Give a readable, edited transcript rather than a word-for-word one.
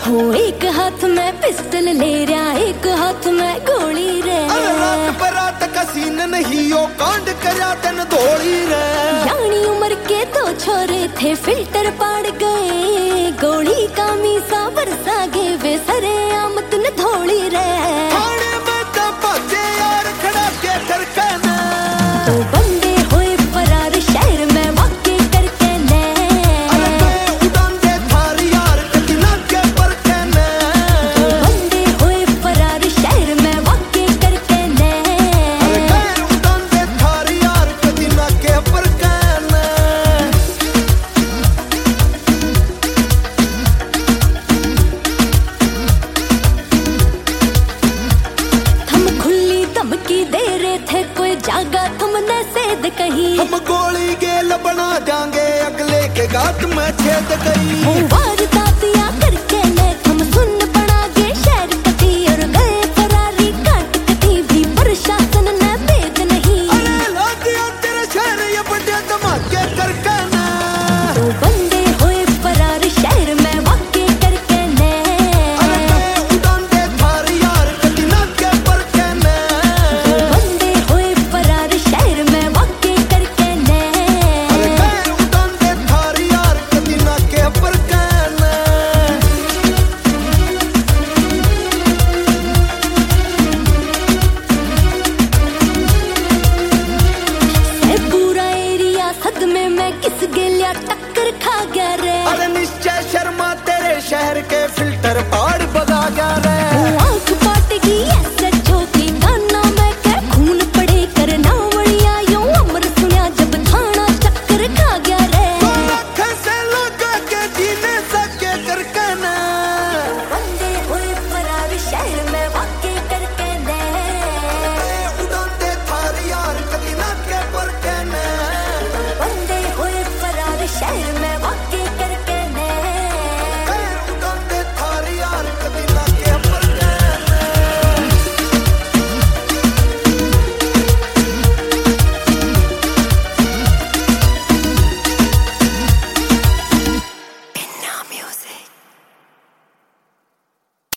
हो एक हाथ में पिस्टल ले रहा, एक हाथ में गोली रे। रात बरात का सीन नहीं यो कांड करा तन धोली रे। यानी उम्र के दो छोरे थे फिल्टर पाड़ गए, गोली का मीसा बरसा गे वे सरे आमत न धोली रे। थाने में तो बाजे यार खड़ा के ठरकाना, तो बंदे होए फरार शहर में वाक़ई करके ने। उड़ान दे थारी यार कदी ना के पर कहने। तो बंदे होए फरार शहर में वाक़ई करके ने। उड़ान दे थारी यार कदी ना के पर कहने। हम खुली धमकी दे रहे थे, कोई जागा तुमने सेध कही। हम गोली गेल बना जाएंगे, अगले के गात में छेद गई। वारदातियां करके ने हम सुन पड़ा गे शहर कती, और गए फरारी काट कती भी प्रशासन ने भेद नहीं। लादिया तेरे शहर ये बड़े धमाके करके ना। तो बंदे होए फरार शहर में वाक़ई करके ने। उड़ान दे थारी यार कदी ना के पर कहने। तो बंदे होए फरार शहर में वाक़ई करके ने। उड़ान दे थारी यार कदी ना के पर कहने। ए पूरा एरिया सदमे में किस गेलिया टक्कर खा गया रे। अरे निश्चय शर्मा तेरे शहर के फिल्टर पाड़ बग